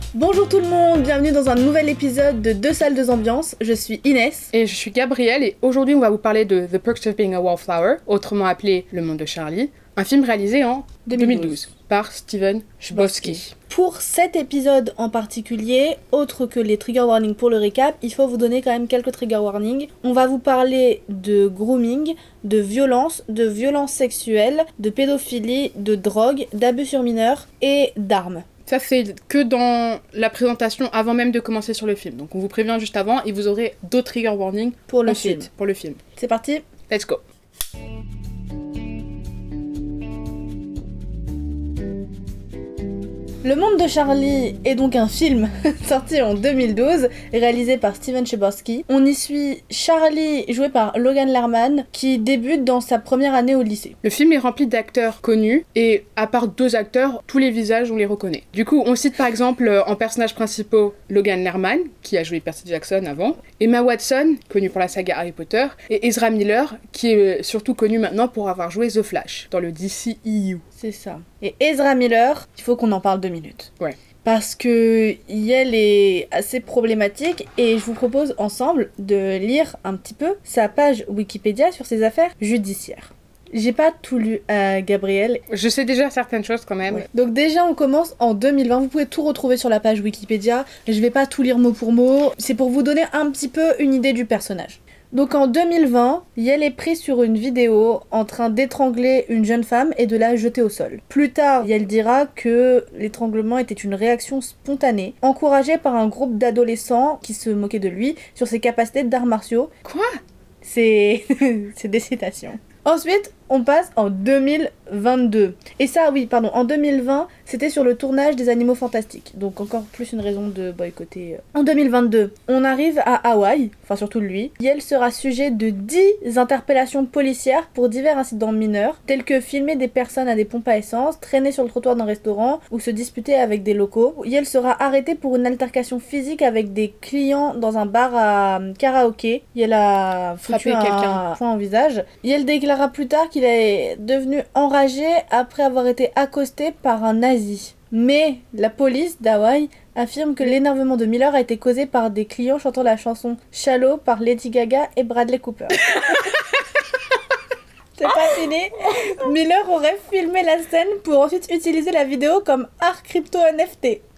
Bonjour tout le monde, bienvenue dans un nouvel épisode de Deux salles, deux ambiances. Je suis Inès. Et je suis Gabrielle et aujourd'hui on va vous parler de The Perks of Being a Wallflower, autrement appelé Le Monde de Charlie, un film réalisé en 2012 par Steven Chbosky. Pour cet épisode en particulier, autre que les trigger warnings pour le récap, il faut vous donner quand même quelques trigger warnings. On va vous parler de grooming, de violence sexuelle, de pédophilie, de drogue, d'abus sur mineurs et d'armes. Ça, c'est que dans la présentation avant même de commencer sur le film. Donc on vous prévient juste avant et vous aurez d'autres trigger warnings pour le ensuite, film. Pour le film. C'est parti. Let's go. Le Monde de Charlie est donc un film sorti en 2012, réalisé par Steven Chbosky. On y suit Charlie, joué par Logan Lerman, qui débute dans sa première année au lycée. Le film est rempli d'acteurs connus, et à part deux acteurs, tous les visages, on les reconnaît. Du coup, on cite par exemple en personnages principaux Logan Lerman, qui a joué Percy Jackson avant, Emma Watson, connue pour la saga Harry Potter, et Ezra Miller, qui est surtout connu maintenant pour avoir joué The Flash, dans le DCEU. C'est ça. Et Ezra Miller, il faut qu'on en parle 2 minutes. Ouais. Parce que elle est assez problématique et je vous propose ensemble de lire un petit peu sa page Wikipédia sur ses affaires judiciaires. J'ai pas tout lu à Gabrielle. Je sais déjà certaines choses quand même. Ouais. Donc déjà on commence en 2020, vous pouvez tout retrouver sur la page Wikipédia. Je vais pas tout lire mot pour mot, c'est pour vous donner un petit peu une idée du personnage. Donc en 2020, Yel est pris sur une vidéo en train d'étrangler une jeune femme et de la jeter au sol. Plus tard, Yel dira que l'étranglement était une réaction spontanée, encouragée par un groupe d'adolescents qui se moquaient de lui sur ses capacités d'arts martiaux. Quoi ? C'est des citations. Ensuite, on passe en 2022. Et ça, oui, pardon, en 2020, c'était sur le tournage des Animaux Fantastiques. Donc encore plus une raison de boycotter. En 2022, on arrive à Hawaï, enfin surtout lui. Yel sera sujet de 10 interpellations policières pour divers incidents mineurs, tels que filmer des personnes à des pompes à essence, traîner sur le trottoir d'un restaurant ou se disputer avec des locaux. Yel sera arrêté pour une altercation physique avec des clients dans un bar à karaoké. Yel a frappé quelqu'un point au visage. Yel déclara plus tard qu'il est devenu enragé après avoir été accosté par un nazi. Mais la police d'Hawaï affirme que l'énervement de Miller a été causé par des clients chantant la chanson Shallow par Lady Gaga et Bradley Cooper. C'est pas fini. Miller aurait filmé la scène pour ensuite utiliser la vidéo comme art crypto NFT. Quoi ?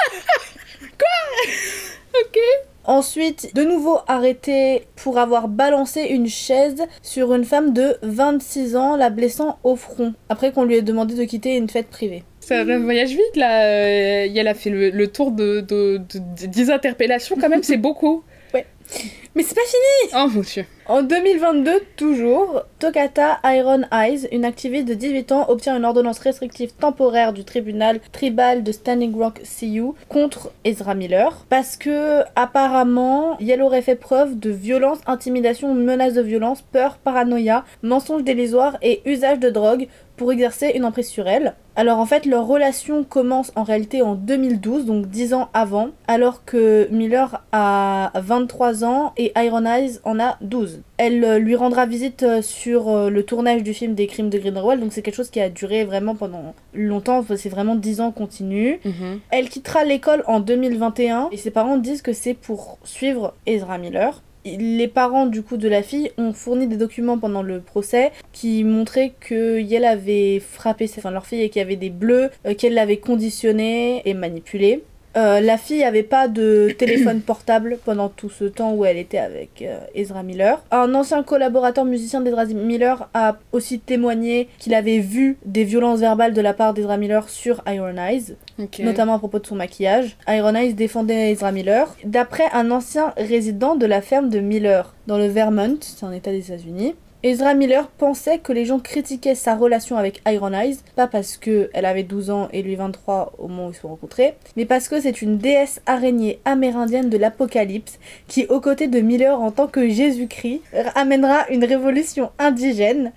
Ok. Ensuite, de nouveau arrêté pour avoir balancé une chaise sur une femme de 26 ans, la blessant au front, après qu'on lui ait demandé de quitter une fête privée. Ça voyage vite là, elle a fait le tour de 10 interpellations quand même, c'est beaucoup. Ouais. Mais c'est pas fini! Oh mon Dieu. En 2022, toujours, Tokata Iron Eyes, une activiste de 18 ans, obtient une ordonnance restrictive temporaire du tribunal tribal de Standing Rock CU contre Ezra Miller parce que, apparemment, Yel aurait fait preuve de violence, intimidation, menace de violence, peur, paranoïa, mensonge dérisoire et usage de drogue pour exercer une emprise sur elle. Alors en fait, leur relation commence en réalité en 2012, donc 10 ans avant, alors que Miller a 23 ans et Iron Eyes en a 12. Elle lui rendra visite sur le tournage du film des Crimes de Grindelwald, donc c'est quelque chose qui a duré vraiment pendant longtemps, c'est vraiment 10 ans continu. Elle quittera l'école en 2021 et ses parents disent que c'est pour suivre Ezra Miller. Les parents du coup de la fille ont fourni des documents pendant le procès qui montraient que Yel avait frappé leur fille et qu'il y avait des bleus, qu'elle l'avait conditionnée et manipulée. La fille avait pas de téléphone portable pendant tout ce temps où elle était avec Ezra Miller. Un ancien collaborateur musicien d'Ezra Miller a aussi témoigné qu'il avait vu des violences verbales de la part d'Ezra Miller sur Iron Eyes, notamment à propos de son maquillage. Iron Eyes défendait Ezra Miller. D'après un ancien résident de la ferme de Miller dans le Vermont, c'est un état des États-Unis, Ezra Miller pensait que les gens critiquaient sa relation avec Iron Eyes, pas parce qu'elle avait 12 ans et lui 23 au moment où ils se sont rencontrés, mais parce que c'est une déesse araignée amérindienne de l'apocalypse qui, aux côtés de Miller en tant que Jésus-Christ, amènera une révolution indigène.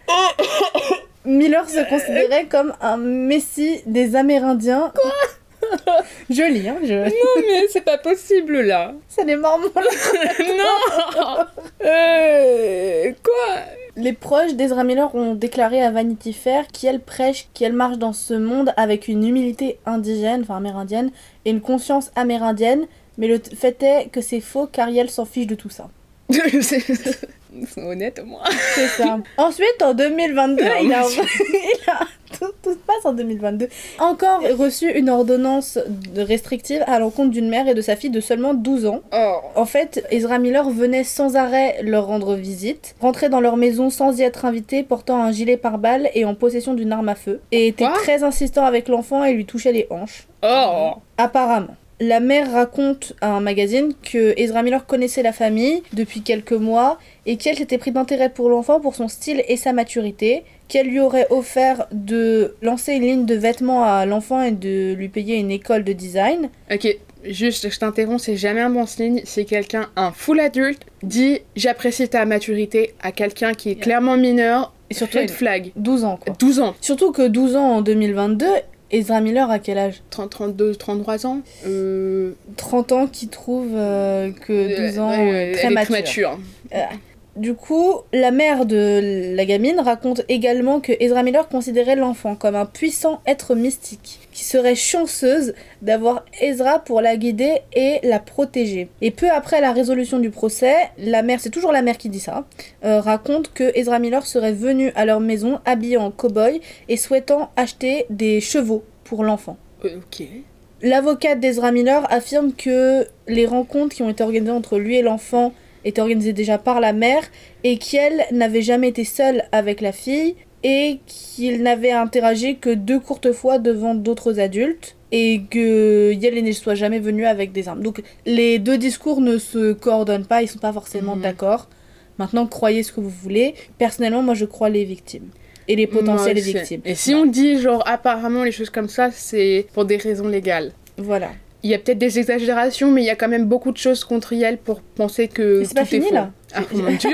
Miller se considérait comme un messie des Amérindiens. Quoi ? Joli, hein, Non, mais c'est pas possible, là. C'est des mormons, là. Non. Quoi ? Les proches d'Ezra Miller ont déclaré à Vanity Fair qu'elle prêche, qu'elle marche dans ce monde avec une humilité indigène, enfin amérindienne, et une conscience amérindienne, mais le fait est que c'est faux car elle s'en fiche de tout ça. C'est honnête au moins. C'est ça. Ensuite, en 2022, tout se passe en 2022. Encore reçu une ordonnance restrictive à l'encontre d'une mère et de sa fille de seulement 12 ans. Oh. En fait, Ezra Miller venait sans arrêt leur rendre visite, rentrait dans leur maison sans y être invité, portant un gilet pare-balles et en possession d'une arme à feu, et était très insistant avec l'enfant et lui touchait les hanches. Oh. Apparemment. La mère raconte à un magazine que Ezra Miller connaissait la famille depuis quelques mois et qu'elle s'était pris d'intérêt pour l'enfant pour son style et sa maturité, qu'elle lui aurait offert de lancer une ligne de vêtements à l'enfant et de lui payer une école de design. Ok, juste, je t'interromps, c'est jamais un bon signe si quelqu'un, un full adulte, dit « j'apprécie ta maturité » à quelqu'un qui est clairement mineur, et surtout red flag. 12 ans, quoi. 12 ans. Surtout que 12 ans en 2022... Ezra Miller, à quel âge ? 32, 33 ans 30 ans qui trouvent que 12 ans, très mature. Du coup, la mère de la gamine raconte également que Ezra Miller considérait l'enfant comme un puissant être mystique, qui serait chanceuse d'avoir Ezra pour la guider et la protéger. Et peu après la résolution du procès, la mère, c'est toujours la mère qui dit ça, raconte que Ezra Miller serait venu à leur maison habillé en cow-boy et souhaitant acheter des chevaux pour l'enfant. Ok. L'avocate d'Ezra Miller affirme que les rencontres qui ont été organisées entre lui et l'enfant était organisée déjà par la mère et qu'elle n'avait jamais été seule avec la fille et qu'il n'avait interagi que 2 courtes fois devant d'autres adultes et que Yel ne soit jamais venu avec des armes. Donc les 2 discours ne se coordonnent pas, ils sont pas forcément d'accord. Maintenant, croyez ce que vous voulez. Personnellement, moi je crois les victimes. Et les potentielles victimes. Et si on dit genre apparemment les choses comme ça, c'est pour des raisons légales. Voilà. Il y a peut-être des exagérations, mais il y a quand même beaucoup de choses contre elle pour penser que mais c'est pas fini, là. Ah mon dieu.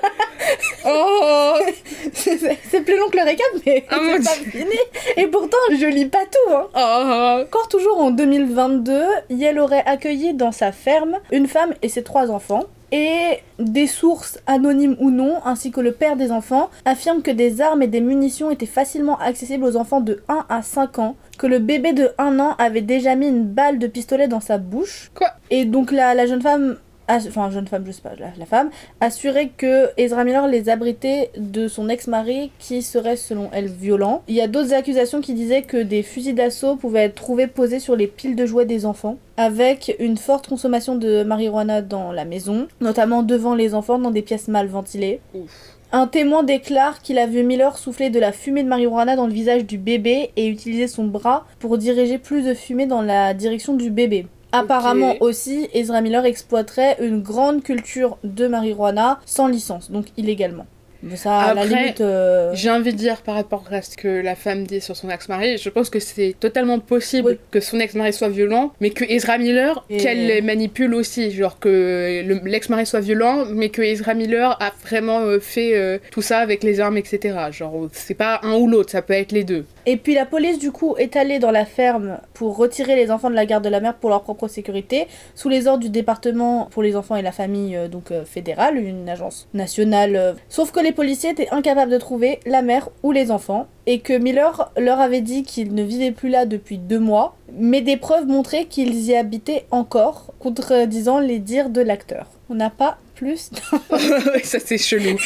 Oh. C'est plus long que le récap, mais c'est pas fini. Et pourtant, je lis pas tout. Hein. Oh. Encore toujours en 2022, Yel aurait accueilli dans sa ferme une femme et ses 3 enfants. Et des sources, anonymes ou non, ainsi que le père des enfants, affirment que des armes et des munitions étaient facilement accessibles aux enfants de 1 à 5 ans, que le bébé de 1 an avait déjà mis une balle de pistolet dans sa bouche. Quoi ? Et donc la jeune femme... Enfin, jeune femme, je sais pas, la femme, assurait que Ezra Miller les abritait de son ex-mari qui serait, selon elle, violent. Il y a d'autres accusations qui disaient que des fusils d'assaut pouvaient être trouvés posés sur les piles de jouets des enfants, avec une forte consommation de marijuana dans la maison, notamment devant les enfants dans des pièces mal ventilées. Ouf. Un témoin déclare qu'il a vu Miller souffler de la fumée de marijuana dans le visage du bébé et utiliser son bras pour diriger plus de fumée dans la direction du bébé. Apparemment aussi, Ezra Miller exploiterait une grande culture de marijuana sans licence, donc illégalement. Mais ça, à la limite... J'ai envie de dire par rapport à ce que la femme dit sur son ex-mari, je pense que c'est totalement possible que son ex-mari soit violent, mais que Ezra Miller, qu'elle les manipule aussi. Genre que l'ex-mari soit violent, mais que Ezra Miller a vraiment fait tout ça avec les armes, etc. Genre, c'est pas un ou l'autre, ça peut être les deux. Et puis la police, du coup, est allée dans la ferme pour retirer les enfants de la garde de la mère pour leur propre sécurité, sous les ordres du département pour les enfants et la famille fédérale, une agence nationale. Sauf que les policiers étaient incapables de trouver la mère ou les enfants, et que Miller leur avait dit qu'il ne vivait plus là depuis 2 mois, mais des preuves montraient qu'ils y habitaient encore, contredisant les dires de l'acteur. On n'a pas plus. Ça c'est chelou.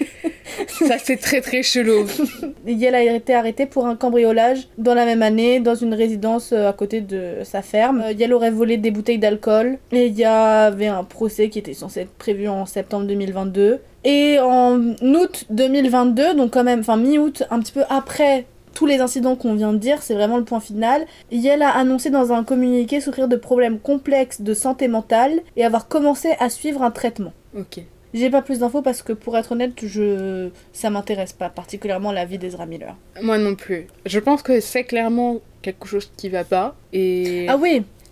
Ça c'est très très chelou. Yel a été arrêté pour un cambriolage dans la même année dans une résidence à côté de sa ferme. Yel aurait volé des bouteilles d'alcool et il y avait un procès qui était censé être prévu en septembre 2022. Et en août 2022, donc quand même, enfin mi-août, un petit peu après tous les incidents qu'on vient de dire, c'est vraiment le point final, Yel a annoncé dans un communiqué souffrir de problèmes complexes de santé mentale et avoir commencé à suivre un traitement. Ok. J'ai pas plus d'infos parce que pour être honnête, ça m'intéresse pas particulièrement la vie d'Ezra Miller. Moi non plus. Je pense que c'est clairement quelque chose qui va pas et... Ah oui,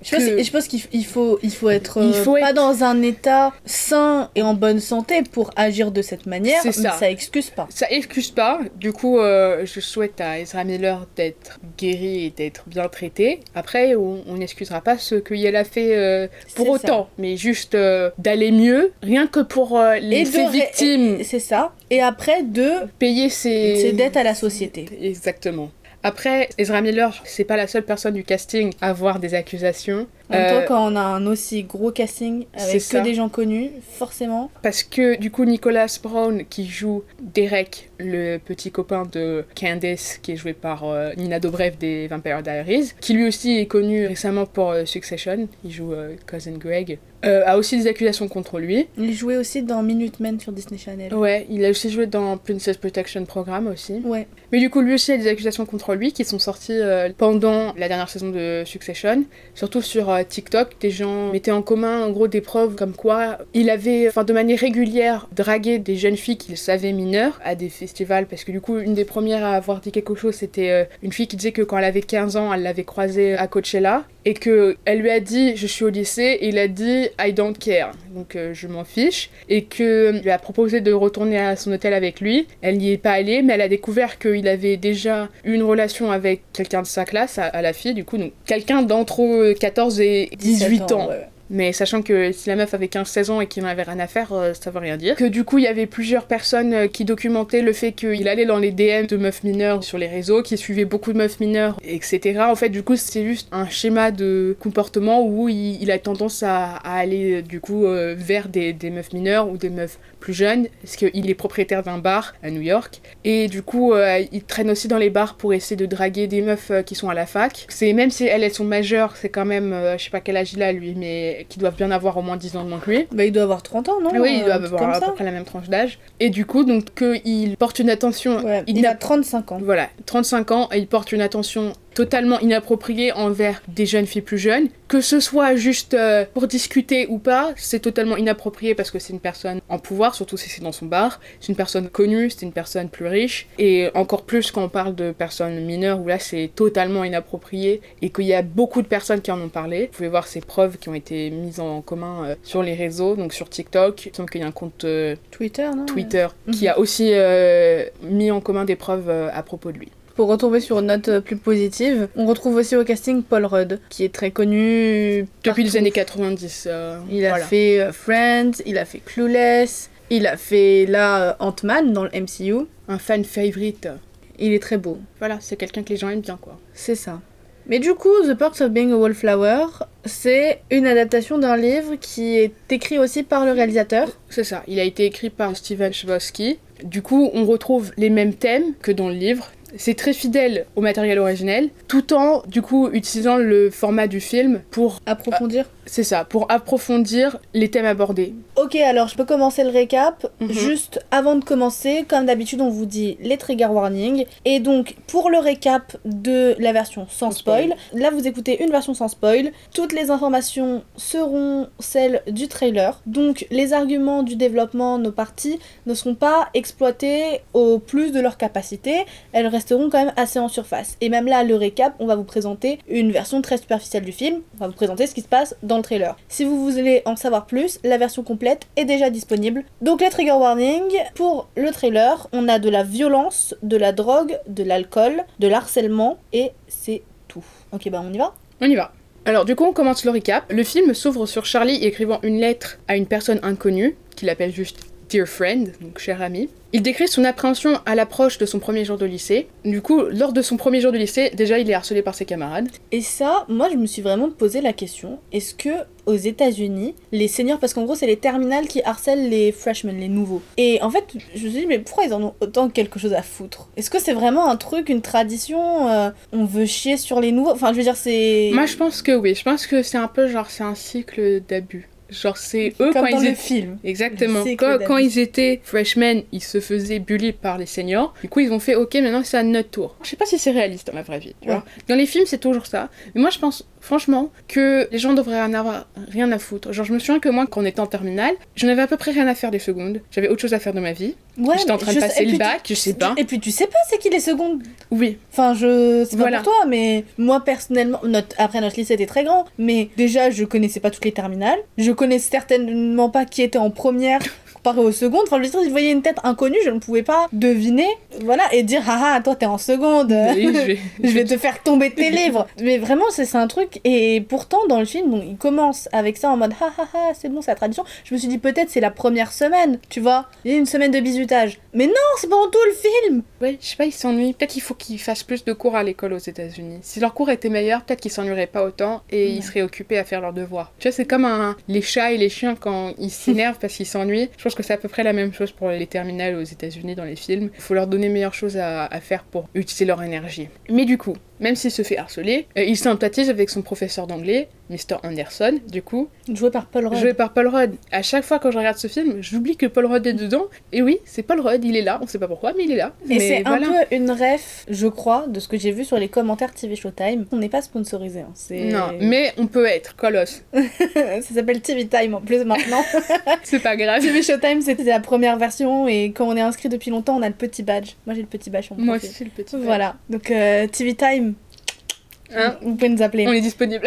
Je pense qu'il faut être pas dans un état sain et en bonne santé pour agir de cette manière, mais ça excuse pas. Ça excuse pas. Du coup, je souhaite à Ezra Miller d'être guéri et d'être bien traité. Après, on n'excusera pas ce qu'il a fait pour autant, mais juste d'aller mieux, rien que pour ses victimes. C'est ça. Et après, de payer ses dettes à la société. Exactement. Après, Ezra Miller, c'est pas la seule personne du casting à avoir des accusations. En même temps, quand on a un aussi gros casting avec que des gens connus, forcément. Parce que du coup, Nicholas Brown, qui joue Derek, le petit copain de Candace, qui est joué par Nina Dobrev des Vampire Diaries, qui lui aussi est connu récemment pour Succession, il joue Cousin Greg, a aussi des accusations contre lui. Il jouait aussi dans Minutemen sur Disney Channel. Ouais, il a aussi joué dans Princess Protection Program aussi. Ouais. Mais du coup, lui aussi a des accusations contre lui qui sont sorties pendant la dernière saison de Succession, surtout sur TikTok. Des gens mettaient en commun en gros des preuves comme quoi il avait, de manière régulière, dragué des jeunes filles qu'il savait mineures à des festivals, parce que du coup, une des premières à avoir dit quelque chose, c'était une fille qui disait que quand elle avait 15 ans, elle l'avait croisée à Coachella, et qu'elle lui a dit « je suis au lycée », et il a dit « I don't care », donc je m'en fiche, et qu'il lui a proposé de retourner à son hôtel avec lui. Elle n'y est pas allée, mais elle a découvert qu'il avait déjà eu une relation avec quelqu'un de sa classe, à la fille, du coup, donc quelqu'un d'entre 14 et 18 ans. Ouais. Mais sachant que si la meuf avait 15-16 ans et qu'il n'en avait rien à faire, ça veut rien dire. Que du coup, il y avait plusieurs personnes qui documentaient le fait qu'il allait dans les DM de meufs mineures sur les réseaux, qu'il suivait beaucoup de meufs mineures, etc. En fait, du coup, c'est juste un schéma de comportement où il a tendance à aller, du coup, vers des meufs mineures ou des meufs plus jeunes, parce qu'il est propriétaire d'un bar à New York. Et du coup, il traîne aussi dans les bars pour essayer de draguer des meufs qui sont à la fac. Même si elles sont majeures, c'est quand même, je sais pas quel âge il a lui, mais qui doivent bien avoir au moins 10 ans de moins que lui. Bah il doit avoir 30 ans, non? Oui, il doit avoir à peu près la même tranche d'âge. Et du coup, donc, qu'il porte une attention... Ouais, il a 35 ans. Voilà, 35 ans, et il porte une attention totalement inappropriée envers des jeunes filles plus jeunes. Que ce soit juste pour discuter ou pas, c'est totalement inapproprié parce que c'est une personne en pouvoir, surtout si c'est dans son bar. C'est une personne connue, c'est une personne plus riche. Et encore plus quand on parle de personnes mineures, où là c'est totalement inapproprié et qu'il y a beaucoup de personnes qui en ont parlé. Vous pouvez voir ces preuves qui ont été mises en commun sur les réseaux, donc sur TikTok. Il me semble qu'il y a un compte Twitter qui a aussi mis en commun des preuves à propos de lui. Pour retomber sur une note plus positive, on retrouve aussi au casting Paul Rudd, qui est très connu depuis les années 90. Il a fait Friends, il a fait Clueless, il a fait Ant-Man dans le MCU. Un fan favorite. Il est très beau. Voilà, c'est quelqu'un que les gens aiment bien, quoi. C'est ça. Mais du coup, The Perks of Being a Wallflower, c'est une adaptation d'un livre qui est écrit aussi par le réalisateur. C'est ça, il a été écrit par Steven Chbosky. Du coup, on retrouve les mêmes thèmes que dans le livre. C'est très fidèle au matériel originel, tout en, du coup, utilisant le format du film pour... approfondir. C'est ça, pour approfondir les thèmes abordés. Ok, alors je peux commencer le récap. Juste avant de commencer, comme d'habitude, on vous dit les trigger warnings. Et donc, pour le récap de la version sans spoil, là vous écoutez une version sans spoil. Toutes les informations seront celles du trailer. Donc, les arguments du développement, nos parties, ne seront pas exploités au plus de leur capacité. Elles resteront quand même assez en surface. Et même là, le récap, on va vous présenter une version très superficielle du film. On va vous présenter ce qui se passe dans le trailer. Si vous voulez en savoir plus, la version complète est déjà disponible. Donc les trigger warnings, pour le trailer, on a de la violence, de la drogue, de l'alcool, de l'harcèlement, et c'est tout. Ok, bah on y va ? On y va. Alors du coup, on commence le récap. Le film s'ouvre sur Charlie écrivant une lettre à une personne inconnue, qu'il appelle juste Dear Friend, donc cher ami. Il décrit son appréhension à l'approche de son premier jour de lycée. Du coup, lors de son premier jour de lycée, déjà il est harcelé par ses camarades. Et ça, moi je me suis vraiment posé la question, est-ce que aux États-Unis, les seniors, parce qu'en gros c'est les terminales qui harcèlent les freshmen, les nouveaux. Et en fait, je me suis dit, mais pourquoi ils en ont autant quelque chose à foutre? Est-ce que c'est vraiment un truc, une tradition, on veut chier sur les nouveaux? Enfin, je veux dire, c'est... Moi je pense que oui, je pense que c'est un peu genre, c'est un cycle d'abus. Genre c'est eux comme quand dans ils le film. Exactement. Quand ils étaient freshmen, ils se faisaient bully par les seniors. Du coup, ils ont fait OK, maintenant c'est à notre tour. Je sais pas si c'est réaliste dans la vraie vie, tu vois. Dans les films, c'est toujours ça. Mais moi, je pense franchement que les gens devraient en avoir rien à foutre. Genre, je me souviens que moi, quand on était en terminale, j'en avais à peu près rien à faire des secondes. J'avais autre chose à faire de ma vie. Ouais, J'étais en train de passer le bac, je sais pas. Et puis tu sais pas c'est qui les secondes. Oui. Enfin, c'est pas pour toi, mais moi personnellement, après notre lycée était très grand, mais déjà je connaissais pas toutes les terminales, je connaissais certainement pas qui était en première comparé aux secondes. Enfin, je veux dire, si je voyais une tête inconnue, je ne pouvais pas deviner, voilà, et dire ah toi t'es en seconde, Oui, je vais te faire tomber tes livres. Mais vraiment, c'est un truc, et pourtant dans le film, bon, il commence avec ça en mode c'est bon, c'est la tradition. Je me suis dit peut-être c'est la première semaine, tu vois, il y a une semaine de bizutage. Mais non, c'est pendant tout le film. Ouais, je sais pas, ils s'ennuient. Peut-être qu'il faut qu'ils fassent plus de cours à l'école aux États-Unis. Si leurs cours étaient meilleurs, peut-être qu'ils s'ennuieraient pas autant et ils seraient occupés à faire leurs devoirs. Tu vois, c'est comme les chats et les chiens quand ils s'énervent parce qu'ils s'ennuient. Je pense que c'est à peu près la même chose pour les terminales aux États-Unis dans les films. Il faut leur donner meilleures choses à faire pour utiliser leur énergie. Mais du coup, même s'il se fait harceler, il sympathise avec son professeur d'anglais, Mr. Anderson, du coup. Joué par Paul Rudd. À chaque fois quand je regarde ce film, j'oublie que Paul Rudd est dedans. Et oui, c'est Paul Rudd, il est là, on sait pas pourquoi, mais il est là. Et mais c'est voilà. un peu une ref, je crois, de ce que j'ai vu sur les commentaires TV Showtime. On n'est pas sponsorisé. Hein. Non, mais on peut être, colosse. Ça s'appelle TV Time en plus maintenant. C'est pas grave. TV Showtime, c'était la première version et quand on est inscrit depuis longtemps, on a le petit badge. Moi j'ai le petit badge. Moi aussi, j'ai le petit badge. Voilà, donc TV Time. Hein, vous pouvez nous appeler. On est disponible.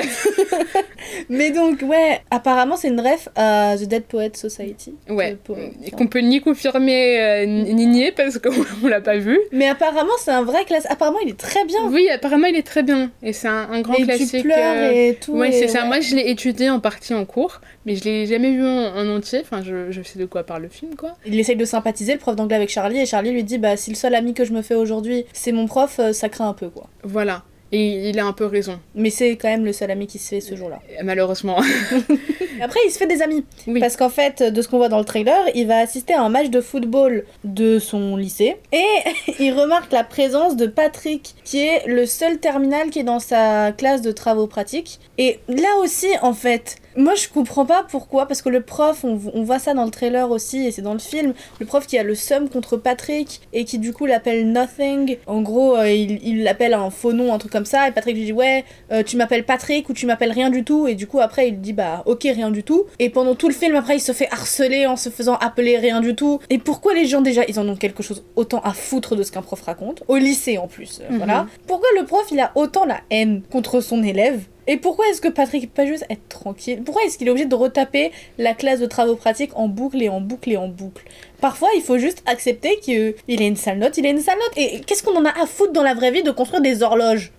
Mais donc, ouais, apparemment, c'est une ref à The Dead Poets Society. Ouais, et qu'on peut ni confirmer ni nier parce qu'on l'a pas vu. Mais apparemment, c'est un vrai classique. Apparemment, il est très bien. Oui, apparemment, il est très bien. Et c'est un grand classique. Tu pleures et tout. Ouais, c'est ça. Moi, je l'ai étudié en partie en cours, mais je l'ai jamais vu en entier. Enfin, je sais de quoi parle le film, quoi. Il essaye de sympathiser, le prof d'anglais, avec Charlie, et Charlie lui dit, bah, si le seul ami que je me fais aujourd'hui, c'est mon prof, ça craint un peu, quoi. Voilà. Et il a un peu raison. Mais c'est quand même le seul ami qui se fait ce jour-là. Malheureusement. Après, il se fait des amis. Oui. Parce qu'en fait, de ce qu'on voit dans le trailer, il va assister à un match de football de son lycée. Et il remarque la présence de Patrick, qui est le seul terminal qui est dans sa classe de travaux pratiques. Et là aussi, en fait, moi je comprends pas pourquoi, parce que le prof, on voit ça dans le trailer aussi, et c'est dans le film, le prof qui a le seum contre Patrick, et qui du coup l'appelle Nothing. En gros, il l'appelle un faux nom, un truc comme ça, et Patrick lui dit ouais, tu m'appelles Patrick ou tu m'appelles rien du tout, et du coup après il dit bah ok, rien du tout. Et pendant tout le film, après il se fait harceler en se faisant appeler rien du tout. Et pourquoi les gens déjà, ils en ont quelque chose autant à foutre de ce qu'un prof raconte, au lycée en plus, voilà. Pourquoi le prof il a autant la haine contre son élève? Et pourquoi est-ce que Patrick peut pas juste être tranquille? Pourquoi est-ce qu'il est obligé de retaper la classe de travaux pratiques en boucle et en boucle et en boucle? Parfois, il faut juste accepter qu'il ait une sale note, il a une sale note. Et qu'est-ce qu'on en a à foutre dans la vraie vie de construire des horloges?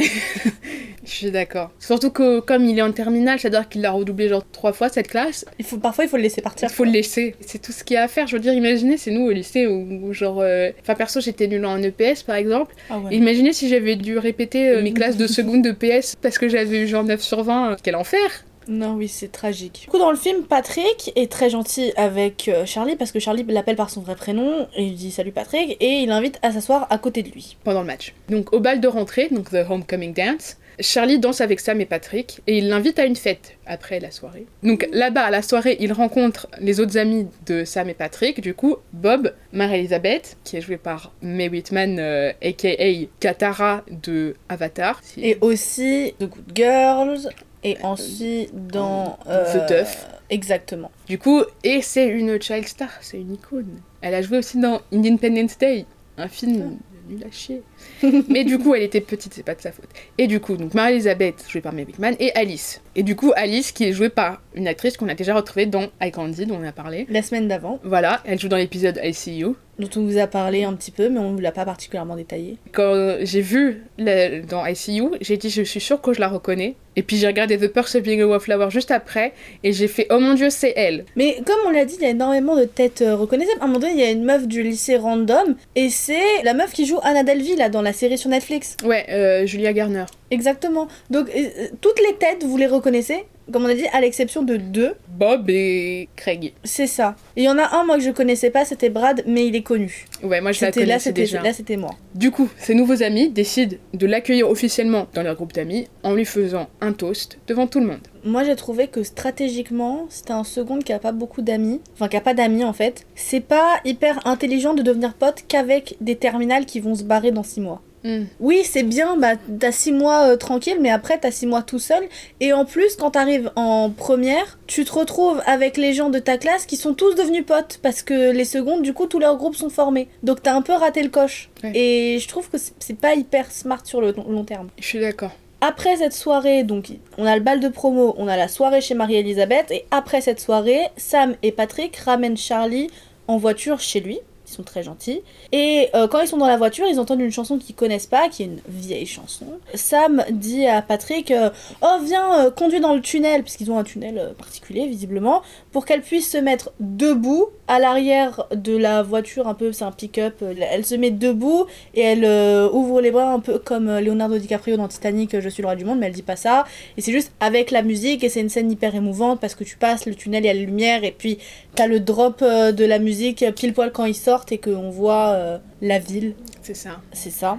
Je suis d'accord. Surtout que comme il est en terminale, c'est-à-dire qu'il l'a redoublé genre 3 fois cette classe. Parfois, il faut le laisser partir. Il faut le laisser. C'est tout ce qu'il y a à faire. Je veux dire, imaginez, c'est nous au lycée où genre... Enfin, perso, j'étais nulle en EPS, par exemple. Ah ouais. Imaginez si j'avais dû répéter mes classes de seconde de PS parce que j'avais eu genre 9 sur 20. Quel enfer! Non, oui, c'est tragique. Du coup, dans le film, Patrick est très gentil avec Charlie, parce que Charlie l'appelle par son vrai prénom, et il dit salut Patrick, et il l'invite à s'asseoir à côté de lui. Pendant le match. Donc, au bal de rentrée, donc The Homecoming Dance, Charlie danse avec Sam et Patrick, et il l'invite à une fête après la soirée. Donc là-bas, à la soirée, il rencontre les autres amis de Sam et Patrick, du coup, Bob, Mary-Elizabeth, qui est jouée par Mae Whitman, a.k.a. Katara de Avatar. Et aussi The Good Girls... Et ensuite dans... The Duff. Exactement. Du coup, et c'est une child star, c'est une icône. Elle a joué aussi dans Independence Day, un film nul à chier. Mais du coup, elle était petite, c'est pas de sa faute. Et du coup, donc Mary-Elizabeth, jouée par Mae Whitman, et Alice. Et du coup, Alice, qui est jouée par une actrice qu'on a déjà retrouvée dans iCandy, dont on a parlé. La semaine d'avant. Voilà, elle joue dans l'épisode ICU. Dont on vous a parlé un petit peu, mais on ne vous l'a pas particulièrement détaillé. Quand j'ai vu dans ICU, j'ai dit je suis sûre que je la reconnais. Et puis j'ai regardé The Perks of Being a Wallflower juste après, et j'ai fait oh mon dieu, c'est elle. Mais comme on l'a dit, il y a énormément de têtes reconnaissables. À un moment donné, il y a une meuf du lycée random, et c'est la meuf qui joue Anna Delvey là dans la série sur Netflix. Ouais, Julia Garner. Exactement. Donc toutes les têtes, vous les reconnaissez, comme on a dit, à l'exception de 2. Bob et Craig. C'est ça. Et il y en a un, moi, que je connaissais pas, c'était Brad, mais il est connu. Ouais, moi je la connaissais déjà. Là, c'était moi. Du coup, ses nouveaux amis décident de l'accueillir officiellement dans leur groupe d'amis en lui faisant un toast devant tout le monde. Moi, j'ai trouvé que stratégiquement, c'était un second qui a pas beaucoup d'amis. Enfin, qui a pas d'amis, en fait. C'est pas hyper intelligent de devenir pote qu'avec des terminales qui vont se barrer dans 6 mois. Oui, c'est bien, bah t'as 6 mois tranquille, mais après t'as 6 mois tout seul. Et en plus, quand t'arrives en première, tu te retrouves avec les gens de ta classe qui sont tous devenus potes. Parce que les secondes, du coup, tous leurs groupes sont formés. Donc t'as un peu raté le coche. Ouais. Et je trouve que c'est pas hyper smart sur le long terme. Je suis d'accord. Après cette soirée, donc on a le bal de promo, on a la soirée chez Marie-Elisabeth. Et après cette soirée, Sam et Patrick ramènent Charlie en voiture chez lui. Ils sont très gentils. Et quand ils sont dans la voiture, ils entendent une chanson qu'ils connaissent pas, qui est une vieille chanson. Sam dit à Patrick oh, viens, conduis dans le tunnel, puisqu'ils ont un tunnel particulier, visiblement, pour qu'elle puisse se mettre debout à l'arrière de la voiture, un peu, c'est un pick-up. Elle se met debout et elle ouvre les bras, un peu comme Leonardo DiCaprio dans Titanic, Je suis le roi du monde, mais elle dit pas ça. Et c'est juste avec la musique, et c'est une scène hyper émouvante, parce que tu passes le tunnel, il y a la lumière, et puis t'as le drop de la musique pile poil quand ils sortent et qu'on voit la ville. C'est ça. C'est ça.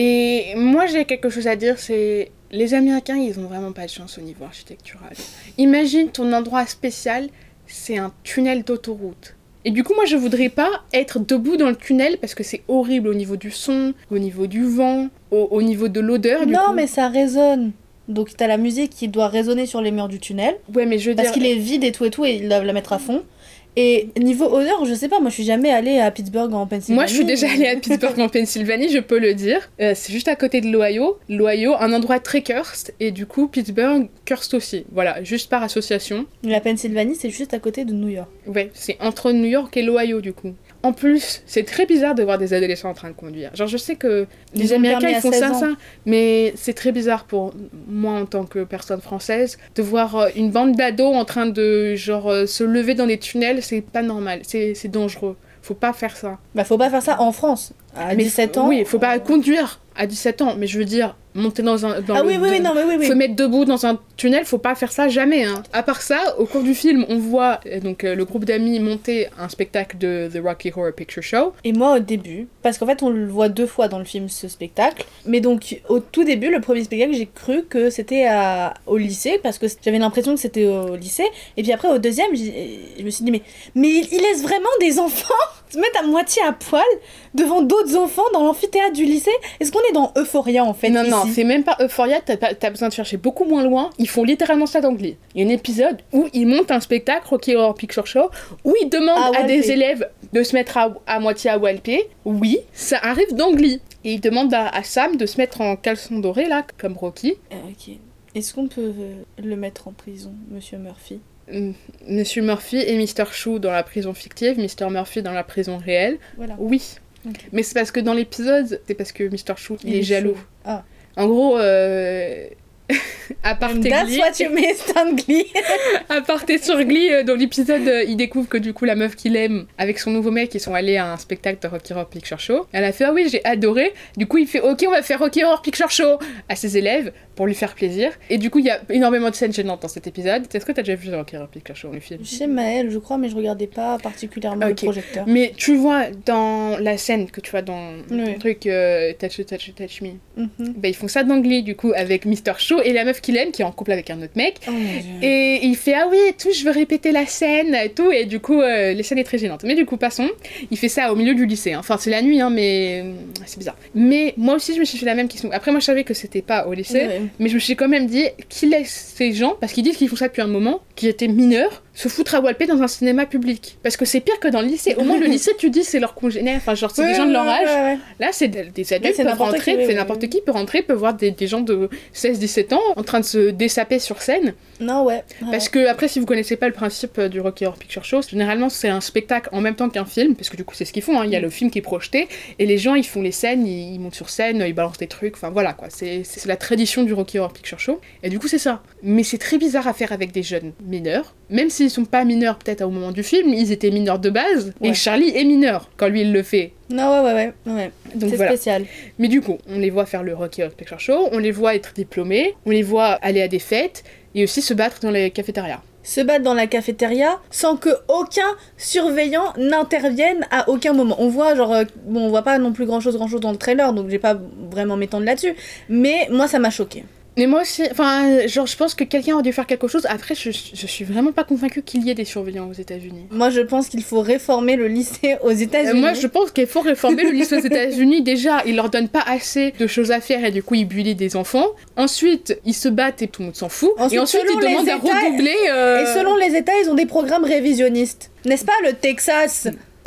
Et moi, j'ai quelque chose à dire, c'est... Les Américains, ils ont vraiment pas de chance au niveau architectural. Imagine ton endroit spécial, c'est un tunnel d'autoroute. Et du coup, moi, je voudrais pas être debout dans le tunnel parce que c'est horrible au niveau du son, au niveau du vent, au niveau de l'odeur. Non, mais ça résonne. Donc t'as la musique qui doit résonner sur les murs du tunnel. Ouais, mais je veux parce dire... qu'il est vide et tout, et ils doivent la mettre à fond. Et niveau odeur, je sais pas, moi je suis jamais allée à Pittsburgh en Pennsylvanie. Moi je suis déjà allée à Pittsburgh en Pennsylvanie, je peux le dire. C'est juste à côté de l'Ohio. L'Ohio, un endroit très cursed, et du coup Pittsburgh cursed aussi. Voilà, juste par association. La Pennsylvanie, c'est juste à côté de New York. Ouais, c'est entre New York et l'Ohio du coup. En plus, c'est très bizarre de voir des adolescents en train de conduire. Genre, je sais que les Américains, ils font ça, mais c'est très bizarre pour moi, en tant que personne française, de voir une bande d'ados en train de, genre, se lever dans des tunnels, c'est pas normal, c'est dangereux. Faut pas faire ça. Bah, faut pas faire ça en France. À 17 ans. Oui, faut pas conduire à 17 ans, mais je veux dire, monter dans un... oui. Faut mettre debout dans un tunnel, faut pas faire ça jamais, hein. À part ça, au cours du film, on voit donc le groupe d'amis monter un spectacle de The Rocky Horror Picture Show. Et moi, au début, parce qu'en fait, on le voit 2 fois dans le film, ce spectacle, mais donc, au tout début, le premier spectacle, j'ai cru que c'était au lycée, parce que j'avais l'impression que c'était au lycée, et puis après, au deuxième, je me suis dit, mais il laisse vraiment des enfants se mettre à moitié à poil devant d'autres enfants dans l'amphithéâtre du lycée? Est-ce qu'on est dans Euphoria, en fait? Non, ici? non, c'est même pas Euphoria, t'as besoin de chercher beaucoup moins loin. Ils font littéralement ça dans Glee. Il y a un épisode où ils montent un spectacle, Rocky Horror Picture Show, où ils demandent à des élèves de se mettre à moitié à Walpé. Oui, ça arrive dans Glee. Et ils demandent à Sam de se mettre en caleçon doré, là, comme Rocky. Ok. Est-ce qu'on peut le mettre en prison, Monsieur Murphy? Monsieur Murphy et Mr. Chou dans la prison fictive, Mr. Murphy dans la prison réelle. Voilà. Oui. Okay. Mais c'est parce que dans l'épisode, c'est parce que Mr. Chou, il est jaloux. Ah. En gros, à part Glee... That's what you missed on Glee. À partir sur Glee, dans l'épisode, il découvre que du coup la meuf qu'il aime, avec son nouveau mec, ils sont allés à un spectacle de Rocky Horror Picture Show. Elle a fait ah oui j'ai adoré. Du coup il fait ok on va faire Rocky Horror Picture Show à ses élèves pour lui faire plaisir. Et du coup il y a énormément de scènes gênantes dans cet épisode. Est-ce que t'as déjà vu Rocky Horror Picture Show, le film? Chez Maëlle je crois, mais je regardais pas particulièrement le projecteur. Mais tu vois dans la scène que tu vois dans le truc Touch Me, bah, ils font ça dans Glee du coup avec Mr. Show et la meuf qu'il aime qui est en couple avec un autre mec. Oh, et il fait ah oui et tout, je veux répéter la scène et tout, et du coup les scènes est très gênantes. Mais du coup passons, il fait ça au milieu du lycée, hein. Enfin c'est la nuit hein, mais c'est bizarre. Mais moi aussi je me suis fait la même question. Après moi je savais que c'était pas au lycée, mais je me suis quand même dit qui laisse ces gens, parce qu'ils disent qu'ils font ça depuis un moment, qui étaient mineurs, se foutre à Walpé dans un cinéma public. Parce que c'est pire que dans le lycée. Au moins le lycée tu dis c'est leur congénère, enfin genre c'est des gens de leur âge. Là c'est des adultes peuvent rentrer, c'est n'importe qui peut rentrer, peut voir des gens de 16-17 ans en train de se dessaper sur scène. Non Parce que après si vous connaissez pas le principe du Rocky Horror Picture Show, généralement c'est un spectacle en même temps qu'un film, parce que du coup c'est ce qu'ils font, hein. Il y a le film qui est projeté et les gens ils font les scènes, ils montent sur scène, ils balancent des trucs, enfin voilà quoi, c'est la tradition du Rocky Horror Picture Show et du coup c'est ça. Mais c'est très bizarre à faire avec des jeunes mineurs, même s'ils sont pas mineurs peut-être au moment du film, ils étaient mineurs de base et Charlie est mineur quand lui il le fait. Non, ouais. Donc, c'est voilà. Spécial. Mais du coup, on les voit faire le Rocky Horror Picture Show, on les voit être diplômés, on les voit aller à des fêtes, et aussi se battre dans les cafétérias. Se battre dans la cafétéria sans que aucun surveillant n'intervienne à aucun moment. On voit on voit pas non plus grand chose dans le trailer, donc j'ai pas vraiment m'étendre là-dessus. Mais moi, ça m'a choqué. Mais moi aussi, enfin, genre, je pense que quelqu'un a dû faire quelque chose. Après, je suis vraiment pas convaincue qu'il y ait des surveillants aux États-Unis. Moi, je pense qu'il faut réformer le lycée aux États-Unis. Moi, je pense qu'il faut réformer le lycée aux États-Unis. Déjà, ils leur donnent pas assez de choses à faire et du coup, ils bully des enfants. Ensuite, ils se battent et tout le monde s'en fout. Et ensuite, ils demandent à redoubler. Et selon les États, ils ont des programmes révisionnistes. N'est-ce pas, le Texas?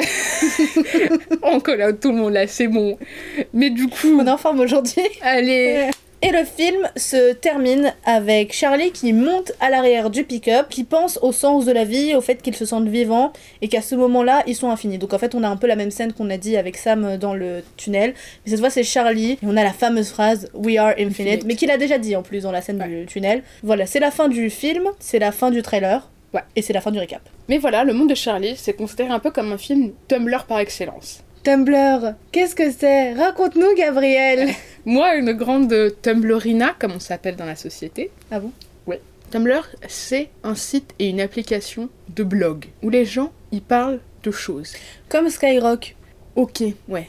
On call out tout le monde là, c'est bon. Mais du coup. On est en forme aujourd'hui. Allez. Et le film se termine avec Charlie qui monte à l'arrière du pick-up, qui pense au sens de la vie, au fait qu'ils se sentent vivants et qu'à ce moment-là, ils sont infinis. Donc en fait, on a un peu la même scène qu'on a dit avec Sam dans le tunnel. Mais cette fois, c'est Charlie et on a la fameuse phrase We are infinite, mais qu'il a déjà dit en plus dans la scène du tunnel. Voilà, c'est la fin du film, c'est la fin du trailer. Ouais. Et c'est la fin du récap. Mais voilà, le monde de Charlie, c'est considéré un peu comme un film Tumblr par excellence. Tumblr, qu'est-ce que c'est? Raconte-nous, Gabriel. Moi, une grande Tumblrina, comme on s'appelle dans la société. Ah bon? Ouais. Tumblr, c'est un site et une application de blog où les gens y parlent de choses. Comme Skyrock. Ok, ouais.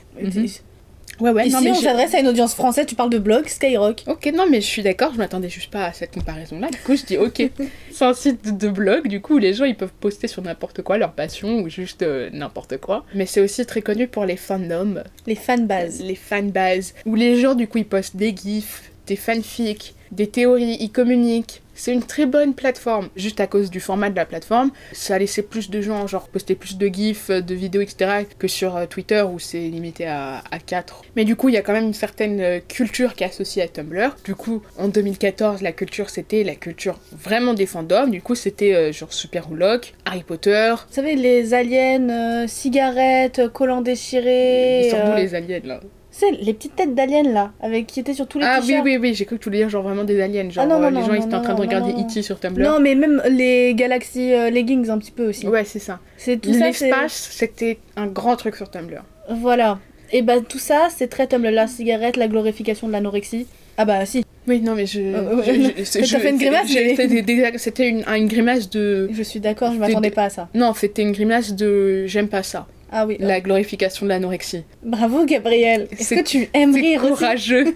Ouais, ici, on s'adresse à une audience française, tu parles de blog, Skyrock. Ok, non, mais je suis d'accord, je m'attendais juste pas à cette comparaison-là. Du coup, je dis ok. C'est un site de blog, du coup, où les gens ils peuvent poster sur n'importe quoi, leur passion ou juste n'importe quoi. Mais c'est aussi très connu pour les fandoms. Les fanbases. Les fanbases. Où les gens, du coup, ils postent des gifs, des fanfics, des théories, ils communiquent. C'est une très bonne plateforme, juste à cause du format de la plateforme. Ça a laissé plus de gens, genre, poster plus de gifs, de vidéos, etc. que sur Twitter, où c'est limité à 4. Mais du coup, il y a quand même une certaine culture qui est associée à Tumblr. Du coup, en 2014, la culture, c'était la culture vraiment des fandoms. Du coup, c'était genre Super Lock, Harry Potter. Vous savez, les aliens, cigarettes, collants déchirés... Surtout les aliens, là. C'est les petites têtes d'aliens là, avec qui étaient sur tous les t-shirts. Ah oui, j'ai cru que tu voulais dire genre vraiment des aliens, genre les gens ils étaient en train de regarder E.T. sur Tumblr. Non, mais même les Galaxy Leggings un petit peu aussi. Ouais, c'est ça. C'est tout ça. L'espace, c'était un grand truc sur Tumblr. Voilà. Et bah tout ça, c'est très Tumblr. La cigarette, la glorification de l'anorexie. Ah bah si. Oui, non, mais t'as fait une grimace. C'était une grimace de... Je suis d'accord, je m'attendais pas à ça. Non, c'était une grimace de... J'aime pas ça. Ah oui. La glorification de l'anorexie. Bravo, Gabriel. Est-ce que tu aimes rire aussi? Courageux.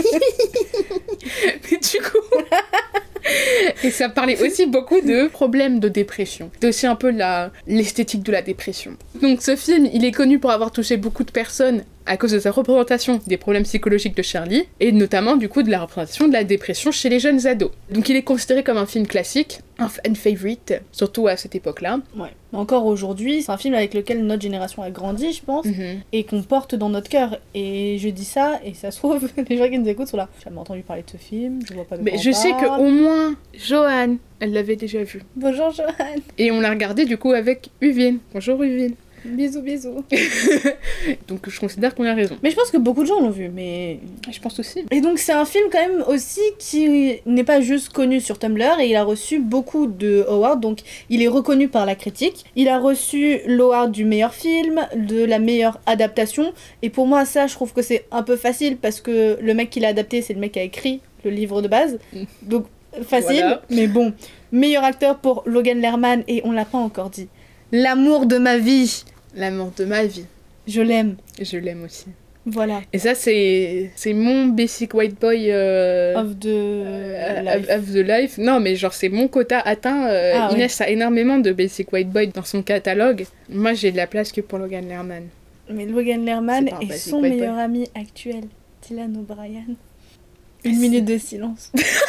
Mais du coup... Et ça parlait aussi beaucoup de problèmes de dépression. C'était aussi un peu l'esthétique de la dépression. Donc ce film, il est connu pour avoir touché beaucoup de personnes à cause de sa représentation des problèmes psychologiques de Charlie, et notamment du coup de la représentation de la dépression chez les jeunes ados. Donc il est considéré comme un film classique, un fan favorite, surtout à cette époque-là. Ouais. Encore aujourd'hui, c'est un film avec lequel notre génération a grandi, je pense, et qu'on porte dans notre cœur. Et je dis ça, et ça se trouve, les gens qui nous écoutent sont là. J'ai jamais entendu parler de ce film, je vois pas de quoi on je sais qu'au moins, Joanne, elle l'avait déjà vu. Bonjour Joanne. Et on l'a regardé du coup avec Uvine. Bonjour Uvine. Bisous, bisous. Donc je considère qu'on a raison. Mais je pense que beaucoup de gens l'ont vu, mais... Je pense aussi. Et donc c'est un film quand même aussi qui n'est pas juste connu sur Tumblr, et il a reçu beaucoup de awards, donc il est reconnu par la critique. Il a reçu l'award du meilleur film, de la meilleure adaptation, et pour moi ça je trouve que c'est un peu facile, parce que le mec qui l'a adapté c'est le mec qui a écrit le livre de base, donc facile, voilà. Mais bon. Meilleur acteur pour Logan Lerman, et on l'a pas encore dit. L'amour de ma vie. L'amour de ma vie. Je l'aime. Je l'aime aussi. Voilà. Et ça, c'est mon basic white boy... of the life. Non, mais genre, c'est mon quota atteint. Inès a énormément de basic white boy dans son catalogue. Moi, j'ai de la place que pour Logan Lerman. Mais Logan Lerman est son meilleur ami actuel, Dylan O'Brien. Une minute de silence.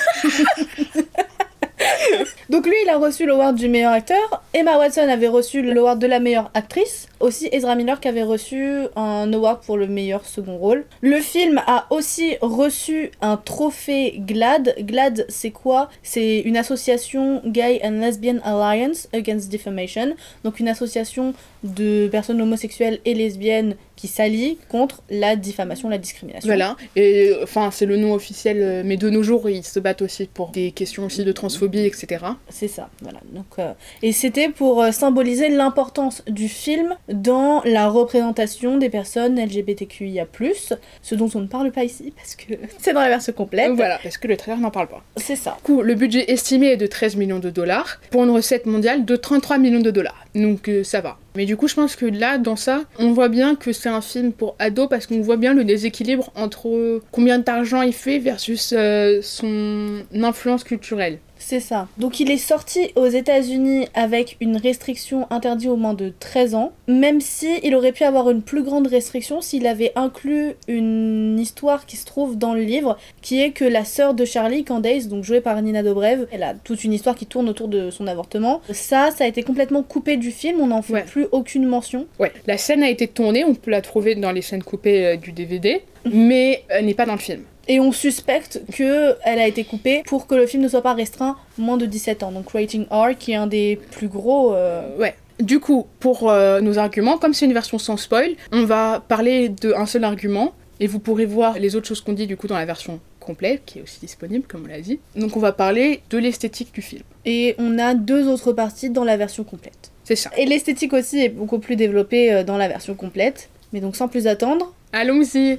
Donc lui, il a reçu l'award du meilleur acteur. Emma Watson avait reçu l'award de la meilleure actrice. Aussi Ezra Miller qui avait reçu un award pour le meilleur second rôle. Le film a aussi reçu un trophée GLAAD. GLAAD, c'est quoi? C'est une association Gay and Lesbian Alliance Against Defamation. Donc une association de personnes homosexuelles et lesbiennes qui s'allient contre la diffamation, la discrimination. Voilà, et enfin c'est le nom officiel, mais de nos jours ils se battent aussi pour des questions aussi de transphobie, etc. C'est ça, voilà. Donc, et c'était pour symboliser l'importance du film dans la représentation des personnes LGBTQIA+, ce dont on ne parle pas ici parce que c'est dans la version complète. Voilà, parce que le trailer n'en parle pas. C'est ça. Du coup, le budget estimé est de 13 millions de dollars pour une recette mondiale de 33 millions de dollars. Donc ça va. Mais du coup, je pense que là, dans ça, on voit bien que c'est un film pour ados parce qu'on voit bien le déséquilibre entre combien d'argent il fait versus son influence culturelle. C'est ça. Donc il est sorti aux États-Unis avec une restriction interdite aux moins de 13 ans, même si il aurait pu avoir une plus grande restriction s'il avait inclus une histoire qui se trouve dans le livre, qui est que la sœur de Charlie, Candace, donc jouée par Nina Dobrev, elle a toute une histoire qui tourne autour de son avortement. Ça a été complètement coupé du film, on n'en fait plus aucune mention. Ouais, la scène a été tournée, on peut la trouver dans les scènes coupées du DVD, mais elle n'est pas dans le film. Et on suspecte qu'elle a été coupée pour que le film ne soit pas restreint moins de 17 ans. Donc Rating R, qui est un des plus gros... Ouais. Du coup, pour nos arguments, comme c'est une version sans spoil, on va parler d'un seul argument. Et vous pourrez voir les autres choses qu'on dit du coup dans la version complète, qui est aussi disponible, comme on l'a dit. Donc on va parler de l'esthétique du film. Et on a 2 autres parties dans la version complète. C'est ça. Et l'esthétique aussi est beaucoup plus développée dans la version complète. Mais donc sans plus attendre... Allons-y.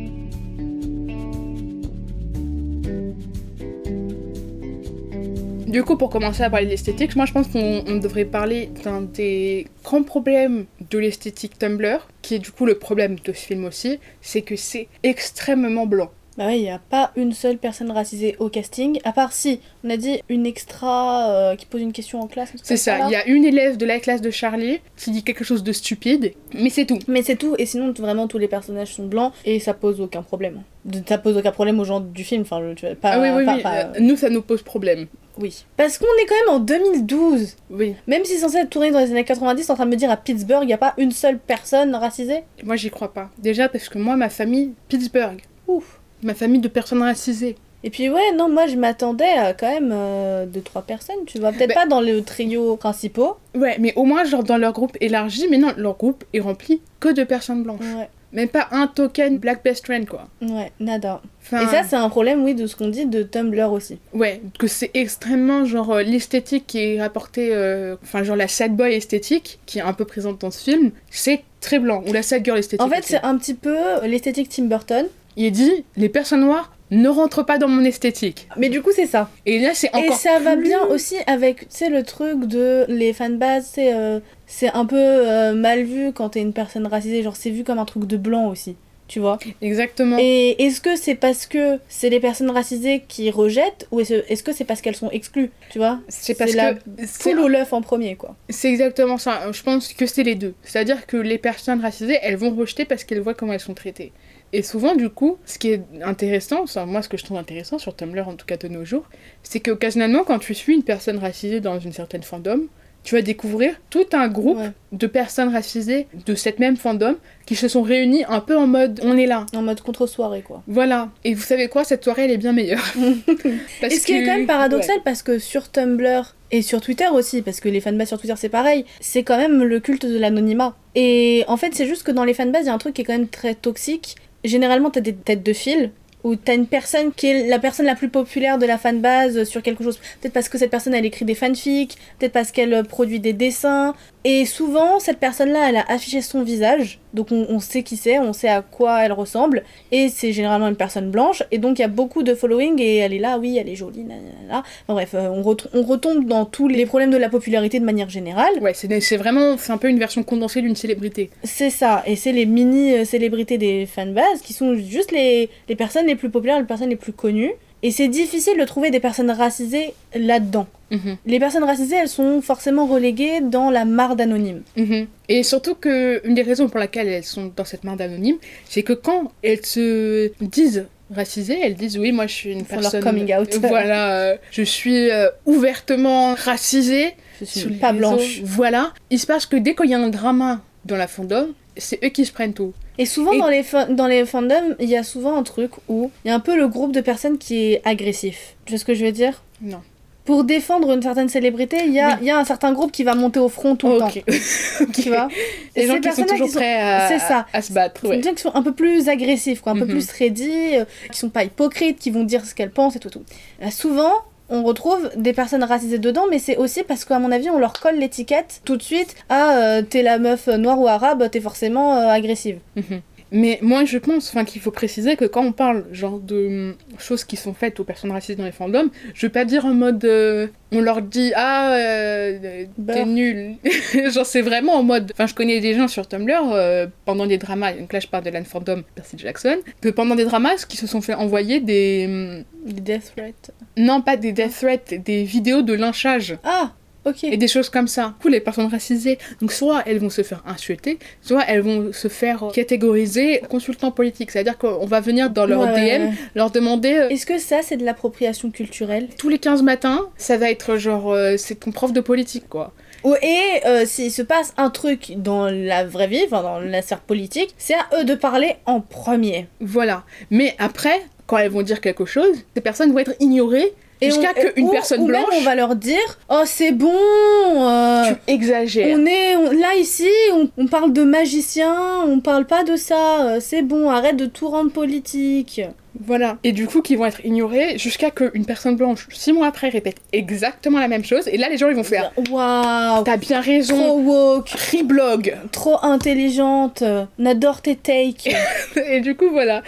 Du coup, pour commencer à parler de l'esthétique, moi je pense qu'on devrait parler d'un des grands problèmes de l'esthétique Tumblr, qui est du coup le problème de ce film aussi, c'est que c'est extrêmement blanc. Bah ouais, il n'y a pas une seule personne racisée au casting, à part si, on a dit une extra qui pose une question en classe. C'est ça, il y a une élève de la classe de Charlie qui dit quelque chose de stupide, mais c'est tout. Mais c'est tout, et sinon vraiment tous les personnages sont blancs, et ça pose aucun problème. Ça pose aucun problème aux gens du film, enfin tu vois, pas... Nous ça nous pose problème. Oui. Parce qu'on est quand même en 2012. Oui. Même si c'est censé être tourné dans les années 90, t'es en train de me dire à Pittsburgh, il n'y a pas une seule personne racisée? Moi j'y crois pas. Déjà parce que moi, ma famille, Pittsburgh. Ouf. Ma famille de personnes racisées. Et puis ouais, non, moi je m'attendais à quand même 2-3 personnes, tu vois. Peut-être pas dans le trio principaux. Ouais, mais au moins genre dans leur groupe élargi, mais non, leur groupe est rempli que de personnes blanches. Ouais. Même pas un token Black Best Friend, quoi. Ouais, nada. Enfin... Et ça, c'est un problème, oui, de ce qu'on dit de Tumblr aussi. Ouais, que c'est extrêmement, genre, l'esthétique qui est rapportée... Enfin, genre, la sad boy esthétique, qui est un peu présente dans ce film, c'est très blanc. Ou la sad girl esthétique. En fait, aussi. c'est un petit peu l'esthétique Tim Burton. Il est dit, les personnes noires ne rentrent pas dans mon esthétique. Mais du coup, c'est ça. Et là, c'est encore Et ça va bien aussi avec, tu sais, le truc de les fanbases, c'est un peu mal vu quand t'es une personne racisée, genre c'est vu comme un truc de blanc aussi, tu vois. Exactement. Et est-ce que c'est parce que c'est les personnes racisées qui rejettent, ou est-ce que c'est parce qu'elles sont exclues, tu vois? C'est parce la que... poule ou l'œuf en premier, quoi. C'est exactement ça. Je pense que c'est les deux. C'est-à-dire que les personnes racisées, elles vont rejeter parce qu'elles voient comment elles sont traitées. Et souvent, du coup, ce qui est intéressant, moi ce que je trouve intéressant sur Tumblr, en tout cas de nos jours, c'est qu'occasionnellement, quand tu suis une personne racisée dans une certaine fandom, tu vas découvrir tout un groupe de personnes racisées de cette même fandom qui se sont réunies un peu en mode on est là. En mode contre-soirée, quoi. Voilà. Et vous savez quoi, cette soirée, elle est bien meilleure. Et ce qui est quand même paradoxal, parce que sur Tumblr et sur Twitter aussi, parce que les fanbases sur Twitter c'est pareil, c'est quand même le culte de l'anonymat. Et en fait, c'est juste que dans les fanbases, il y a un truc qui est quand même très toxique. Généralement, t'as des têtes de file, où t'as une personne qui est la personne la plus populaire de la fanbase sur quelque chose. Peut-être parce que cette personne, elle écrit des fanfics, peut-être parce qu'elle produit des dessins. Et souvent, cette personne-là, elle a affiché son visage, donc on sait qui c'est, on sait à quoi elle ressemble, et c'est généralement une personne blanche, et donc il y a beaucoup de following, et elle est là, oui, elle est jolie, nanana. Enfin bref, on retombe dans tous les problèmes de la popularité de manière générale. Ouais, c'est vraiment, c'est un peu une version condensée d'une célébrité. C'est ça, et c'est les mini-célébrités des fanbases, qui sont juste les personnes les plus populaires, les personnes les plus connues. Et c'est difficile de trouver des personnes racisées là-dedans. Mm-hmm. Les personnes racisées, elles sont forcément reléguées dans la mare d'anonymes. Mm-hmm. Et surtout que une des raisons pour laquelle elles sont dans cette mare d'anonymes, c'est que quand elles se disent racisées, elles disent oui, moi je suis une personne... leur coming out. Voilà, je suis ouvertement racisée. Je suis pas blanche. Voilà. Il se passe que dès qu'il y a un drama dans la fandom, c'est eux qui se prennent tout. Et souvent, dans les fandoms, il y a souvent un truc où il y a un peu le groupe de personnes qui est agressif. Tu vois ce que je veux dire? Non. Pour défendre une certaine célébrité, il y a un certain groupe qui va monter au front tout le temps. Tu vois? Les gens qui sont toujours prêts à se battre. C'est des gens qui sont un peu plus agressifs, quoi, un peu plus ready, qui sont pas hypocrites, qui vont dire ce qu'elles pensent et tout. Souvent, on retrouve des personnes racisées dedans, mais c'est aussi parce qu'à mon avis, on leur colle l'étiquette tout de suite. Ah, t'es la meuf noire ou arabe, t'es forcément agressive. Mais moi, je pense qu'il faut préciser que quand on parle genre de choses qui sont faites aux personnes racisées dans les fandoms, je vais pas dire en mode on leur dit t'es nul. Genre c'est vraiment en mode, je connais des gens sur Tumblr pendant des dramas, donc là je parle de l'an fandom Percy Jackson, que pendant des dramas qui se sont fait envoyer des death threats. Non, pas des death threats, des vidéos de lynchage. Ah. Ok. Et des choses comme ça. Du coup, les personnes racisées, donc soit elles vont se faire insulter, soit elles vont se faire catégoriser consultants politiques. C'est-à-dire qu'on va venir dans leur DM, leur demander... Est-ce que ça, c'est de l'appropriation culturelle ? Tous les 15 matins, ça va être genre... c'est ton prof de politique, quoi. Et s'il se passe un truc dans la vraie vie, dans la sphère politique, c'est à eux de parler en premier. Voilà. Mais après, quand elles vont dire quelque chose, ces personnes vont être ignorées. Jusqu'à qu'une personne blanche... Même on va leur dire « Oh, c'est bon Tu exagères. Là, ici, on parle de magicien, on parle pas de ça. C'est bon, arrête de tout rendre politique. » Voilà. Et du coup, qui vont être ignorés jusqu'à qu'une personne blanche, 6 mois après, répète exactement la même chose. Et là, les gens, ils vont faire « Waouh, t'as bien raison. Trop woke. Reblog. Trop intelligente. On adore tes takes. » Et du coup, voilà.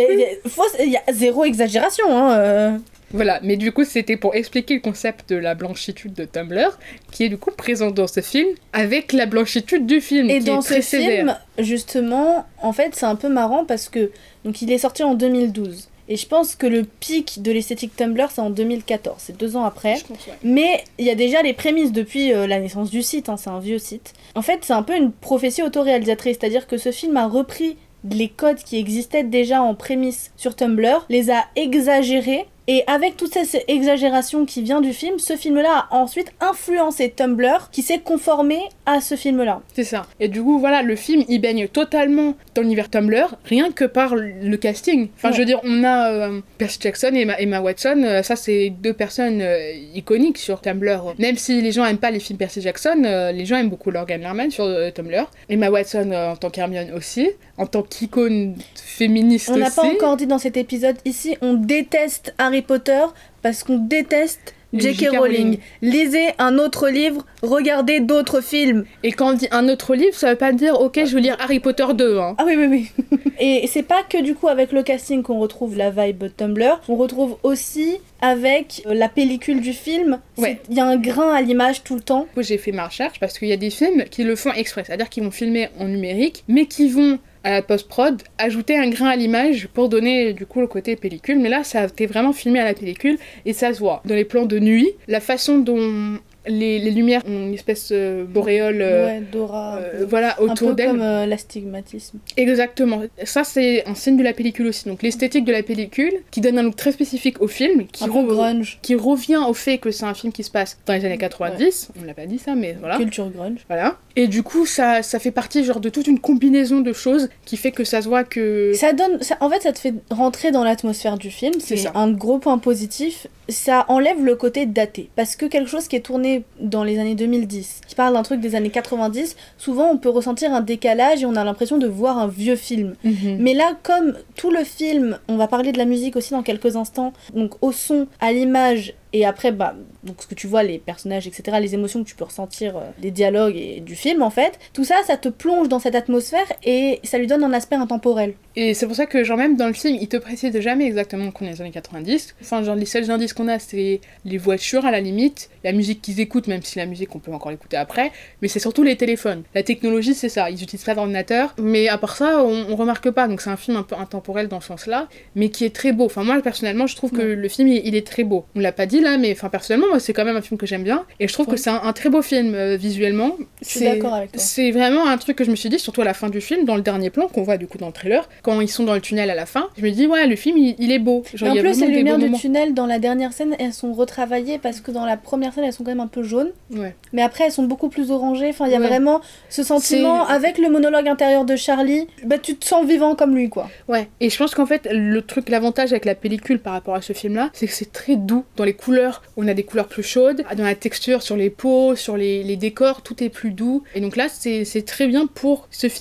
Il y a zéro exagération, hein. Voilà, mais du coup, c'était pour expliquer le concept de la blanchitude de Tumblr, qui est du coup présent dans ce film, avec la blanchitude du film, et qui dans est très ce film, justement, en fait, c'est un peu marrant parce que donc il est sorti en 2012. Et je pense que le pic de l'esthétique Tumblr, c'est en 2014, c'est 2 ans après. Je pense, ouais. Mais il y a déjà les prémices depuis la naissance du site, hein, c'est un vieux site. En fait, c'est un peu une prophétie autoréalisatrice, c'est-à-dire que ce film a repris les codes qui existaient déjà en prémices sur Tumblr, les a exagérés. Et avec toute cette exagération qui vient du film, ce film-là a ensuite influencé Tumblr, qui s'est conformé à ce film-là. C'est ça. Et du coup, voilà, le film, il baigne totalement dans l'univers Tumblr, rien que par le casting. Je veux dire, on a Percy Jackson et Emma Watson, ça c'est 2 personnes iconiques sur Tumblr. Même si les gens aiment pas les films Percy Jackson, les gens aiment beaucoup Logan Lerman sur Tumblr. Emma Watson en tant qu'Hermione aussi, en tant qu'icône féministe aussi. On n'a pas encore dit dans cet épisode, ici, on déteste Harry Potter parce qu'on déteste J.K. Rowling. Lisez un autre livre, regardez d'autres films. Et quand on dit un autre livre, ça veut pas dire ok, je veux lire Harry Potter 2. Hein. Ah oui. Et c'est pas que du coup avec le casting qu'on retrouve la vibe Tumblr, on retrouve aussi avec la pellicule du film. Ouais. Il y a un grain à l'image tout le temps. J'ai fait ma recherche parce qu'il y a des films qui le font exprès, c'est-à-dire qu'ils vont filmer en numérique, mais qui vont à la post-prod, ajouter un grain à l'image pour donner du coup le côté pellicule. Mais là, ça a été vraiment filmé à la pellicule et ça se voit. Dans les plans de nuit, la façon dont les lumières ont une espèce d'auréole d'aura voilà, autour d'elle. Un peu comme l'astigmatisme. Exactement. Ça, c'est un signe de la pellicule aussi. Donc l'esthétique de la pellicule, qui donne un look très spécifique au film, qui grunge. Qui revient au fait que c'est un film qui se passe dans les années 90. On l'a pas dit ça, mais voilà. Culture grunge. Voilà. Et du coup, ça fait partie genre de toute une combinaison de choses qui fait que ça se voit que... En fait, ça te fait rentrer dans l'atmosphère du film. C'est ça. Un gros point positif. Ça enlève le côté daté. Parce que quelque chose qui est tourné dans les années 2010, qui parle d'un truc des années 90, souvent on peut ressentir un décalage et on a l'impression de voir un vieux film. Mais là, comme tout le film, on va parler de la musique aussi dans quelques instants, donc au son, à l'image, et après, donc ce que tu vois, les personnages, etc., les émotions que tu peux ressentir, des dialogues et du film, en fait, tout ça, ça te plonge dans cette atmosphère et ça lui donne un aspect intemporel. Et c'est pour ça que, genre, même dans le film, il te précise jamais exactement qu'on est dans les années 90. Enfin, genre, les seuls indices qu'on a, c'est les voitures, à la limite, la musique qu'ils écoutent, même si la musique, on peut encore l'écouter après, mais c'est surtout les téléphones. La technologie, c'est ça, ils utilisent pas d'ordinateur, mais à part ça, on remarque pas, donc c'est un film un peu intemporel dans ce sens-là, mais qui est très beau. Enfin, moi, personnellement, je trouve que le film, il est très beau. On l'a pas dit, là, mais enfin, personnellement, moi, c'est quand même un film que j'aime bien, et je trouve que c'est un très beau film, visuellement. Je suis d'accord avec toi. C'est vraiment un truc que je me suis dit, surtout à la fin du film, dans le dernier plan, qu'on voit du coup dans le trailer, quand ils sont dans le tunnel à la fin, je me dis, ouais, le film, il est beau. Genre, et en plus, les lumières du moments. tunnel, dans la dernière scène, elles sont retravaillées, parce que dans la première scène, elles sont quand même un peu jaunes. Ouais. Mais après, elles sont beaucoup plus orangées. Enfin, il y a vraiment ce sentiment, avec le monologue intérieur de Charlie, tu te sens vivant comme lui, quoi. Ouais, et je pense qu'en fait, l'avantage avec la pellicule par rapport à ce film-là, c'est que c'est très doux. Dans les couleurs, on a des couleurs plus chaudes. Dans la texture, sur les peaux, sur les décors, tout est plus doux. Et donc là, c'est très bien pour ce film-là.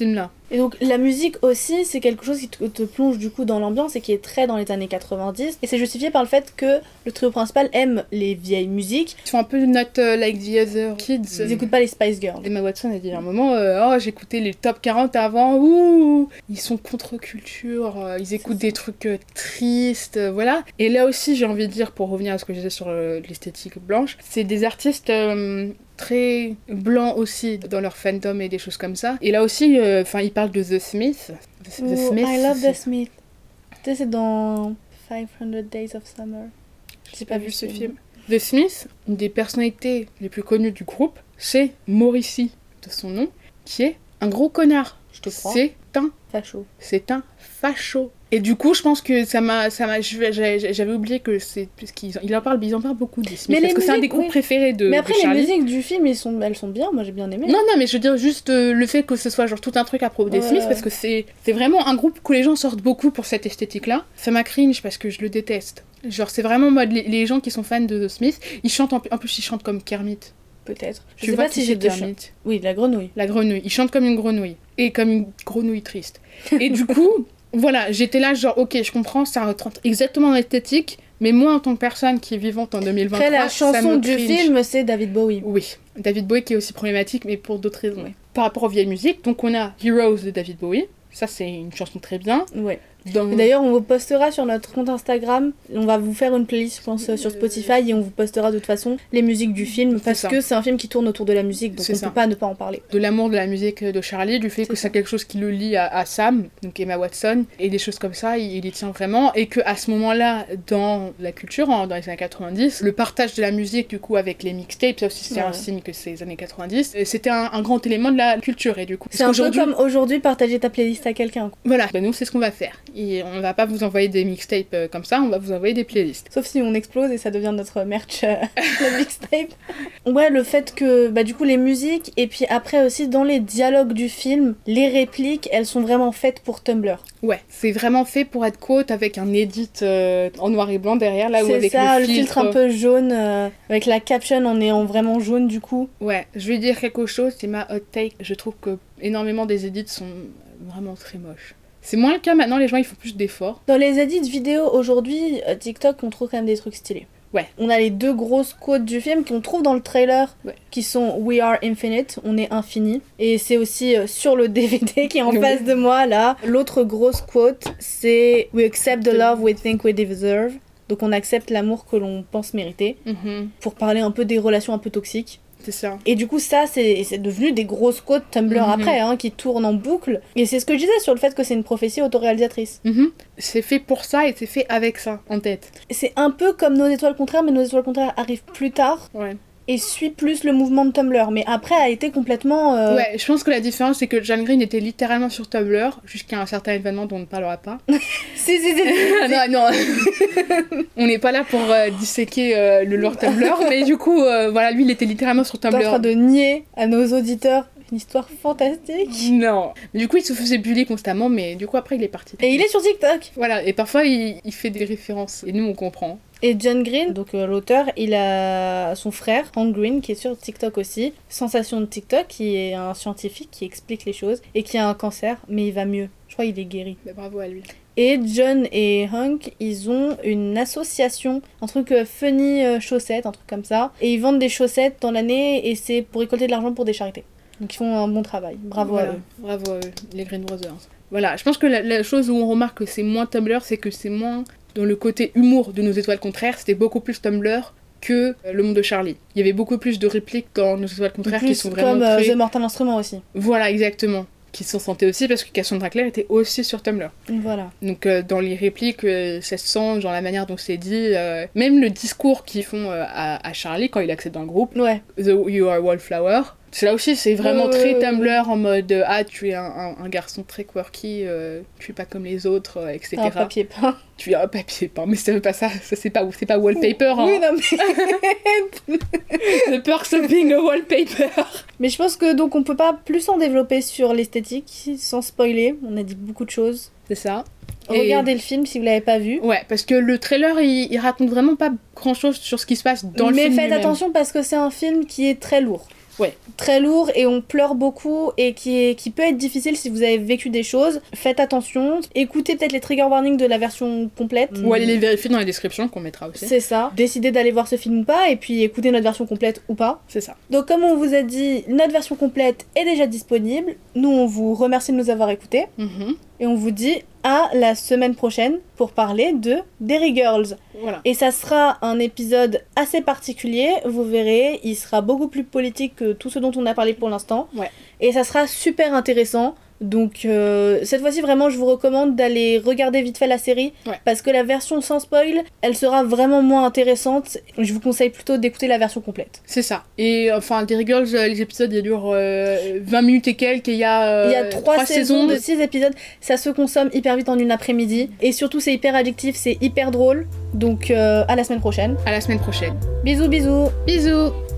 Et donc la musique aussi, c'est quelque chose qui te plonge du coup dans l'ambiance et qui est très dans les années 90. Et c'est justifié par le fait que le trio principal aime les vieilles musiques. Ils sont un peu not like the other kids. Ils écoutent pas les Spice Girls. Emma Watson a dit à un moment, oh j'écoutais les top 40 avant, ouh, ils sont contre-culture, ils écoutent des trucs tristes, voilà. Et là aussi j'ai envie de dire, pour revenir à ce que je disais sur l'esthétique blanche, c'est des artistes très blancs aussi dans leur fandom et des choses comme ça. Et là aussi, ils parlent de The Smiths. The Smiths, I love The Smiths. Tu sais, c'est dans 500 Days of Summer. J'ai pas vu ce film. The Smiths, une des personnalités les plus connues du groupe, c'est Morrissey, de son nom, qui est un gros connard. Je te crois. C'est un facho. C'est un facho. Et du coup, je pense que j'avais oublié que c'est puisqu'ils en parlent beaucoup des Smiths, parce que c'est un des groupes préférés de. Mais après, de les musiques du film, elles sont bien. Moi, j'ai bien aimé. Non, mais je veux dire juste le fait que ce soit genre tout un truc à propos des Smiths, parce que c'est vraiment un groupe que les gens sortent beaucoup pour cette esthétique-là. Ça m'a cringe parce que je le déteste. Genre, c'est vraiment mode les gens qui sont fans de The Smiths, ils chantent en plus ils chantent comme Kermit. Peut-être. Je sais pas si j'ai Kermit. Oui, la grenouille. La grenouille. Ils chantent comme une grenouille. Et comme une grenouille triste. Et du coup, voilà, j'étais là genre, ok, je comprends, ça rentre exactement dans l'esthétique, mais moi, en tant que personne qui est vivante en 2023, après, la chanson du film, c'est David Bowie. Oui, David Bowie qui est aussi problématique, mais pour d'autres raisons. Ouais. Par rapport aux vieilles musiques, donc on a Heroes de David Bowie. Ça, c'est une chanson très bien. Ouais. D'ailleurs, on vous postera sur notre compte Instagram. On va vous faire une playlist, je pense, sur Spotify, et on vous postera de toute façon les musiques du film, parce que c'est un film qui tourne autour de la musique, donc on peut pas ne pas en parler. De l'amour de la musique de Charlie, du fait que c'est quelque chose qui le lie à Sam, donc Emma Watson, et des choses comme ça, il y tient vraiment, et qu'à ce moment-là, dans la culture, dans les années 90, le partage de la musique, du coup, avec les mixtapes, ça aussi c'est un signe que c'est les années 90, c'était un grand élément de la culture, et du coup... C'est un peu comme aujourd'hui partager ta playlist à quelqu'un. Voilà, nous c'est ce qu'on va faire. Et on va pas vous envoyer des mixtapes comme ça, on va vous envoyer des playlists. Sauf si on explose et ça devient notre merch, la mixtape. Ouais, le fait que, du coup, les musiques, et puis après aussi, dans les dialogues du film, les répliques, elles sont vraiment faites pour Tumblr. Ouais, c'est vraiment fait pour être quote avec un edit en noir et blanc derrière, là où avec le filtre un peu jaune, avec la caption en néant vraiment jaune du coup. Ouais, je vais dire quelque chose, c'est ma hot take, je trouve que énormément des edits sont vraiment très moches. C'est moins le cas maintenant, les gens ils font plus d'efforts. Dans les edits vidéo aujourd'hui, TikTok, on trouve quand même des trucs stylés. Ouais. On a les deux grosses quotes du film qu'on trouve dans le trailer, qui sont We are infinite, on est infini. Et c'est aussi sur le DVD qui est en face de moi là. L'autre grosse quote, c'est We accept the love we think we deserve. Donc on accepte l'amour que l'on pense mériter. Pour parler un peu des relations un peu toxiques. C'est ça. Et du coup, ça, c'est devenu des grosses quotes Tumblr après, qui tournent en boucle. Et c'est ce que je disais sur le fait que c'est une prophétie autoréalisatrice. C'est fait pour ça et c'est fait avec ça en tête. C'est un peu comme Nos étoiles contraires, mais Nos étoiles contraires arrivent plus tard. Ouais. Et suit plus le mouvement de Tumblr, mais après a été complètement... Ouais, je pense que la différence c'est que John Green était littéralement sur Tumblr jusqu'à un certain événement dont on ne parlera pas. si. non. On n'est pas là pour disséquer le lore Tumblr, mais du coup, voilà, lui il était littéralement sur Tumblr. T'es en train de nier à nos auditeurs une histoire fantastique. Non. Du coup, il se faisait bully constamment, mais du coup après il est parti. Et il est sur TikTok. Voilà, et parfois il fait des références, et nous on comprend. Et John Green, donc l'auteur, il a son frère, Hank Green, qui est sur TikTok aussi. Sensation de TikTok, qui est un scientifique qui explique les choses et qui a un cancer, mais il va mieux. Je crois qu'il est guéri. Bah, bravo à lui. Et John et Hank, ils ont une association, un truc Funny Chaussettes, un truc comme ça. Et ils vendent des chaussettes dans l'année et c'est pour récolter de l'argent pour des charités. Donc ils font un bon travail. Bravo à eux. Bravo à eux, les Green Brothers. Voilà, je pense que la chose où on remarque que c'est moins Tumblr, c'est que c'est moins... Dans le côté humour de Nos étoiles contraires, c'était beaucoup plus Tumblr que Le monde de Charlie. Il y avait beaucoup plus de répliques dans Nos étoiles contraires qui sont vraiment comme très... The Mortal Instrument aussi. Voilà, exactement. Qui sont sentés aussi parce que Cassandra Clare était aussi sur Tumblr. Voilà. Donc dans les répliques, ça se sent, genre la manière dont c'est dit, même le discours qu'ils font à Charlie quand il accède dans le groupe. Ouais. You are a wallflower. C'est là aussi, c'est vraiment très Tumblr en mode tu es un garçon très quirky, tu es pas comme les autres, etc. Un papier peint. Tu es un papier peint, mais ça veut pas ça c'est pas wallpaper. Oui, non mais. The perks of being a wallpaper. Mais je pense que donc on peut pas plus en développer sur l'esthétique sans spoiler. On a dit beaucoup de choses. C'est ça. Regardez le film si vous l'avez pas vu. Ouais, parce que le trailer il raconte vraiment pas grand chose sur ce qui se passe dans le film. Mais faites lui-même. attention parce que c'est un film qui est très lourd. Ouais. Très lourd et on pleure beaucoup et qui peut être difficile si vous avez vécu des choses. Faites attention. Écoutez peut-être les trigger warnings de la version complète. Ou allez les vérifier dans la description qu'on mettra aussi. C'est ça. Décidez d'aller voir ce film ou pas et puis écoutez notre version complète ou pas. C'est ça. Donc comme on vous a dit, notre version complète est déjà disponible. Nous on vous remercie de nous avoir écoutés. Et on vous dit à la semaine prochaine pour parler de Derry Girls. Voilà. Et ça sera un épisode assez particulier, vous verrez, il sera beaucoup plus politique que tout ce dont on a parlé pour l'instant. Ouais. Et ça sera super intéressant. Donc cette fois-ci vraiment je vous recommande d'aller regarder vite fait la série parce que la version sans spoil elle sera vraiment moins intéressante. Je vous conseille plutôt d'écouter la version complète. C'est ça. Et enfin Derry Girls, les épisodes ils durent 20 minutes et quelques et il y a 3 saisons de 6 épisodes. Ça se consomme hyper vite en une après-midi et surtout c'est hyper addictif, c'est hyper drôle. Donc à la semaine prochaine. À la semaine prochaine. Bisous bisous. Bisous.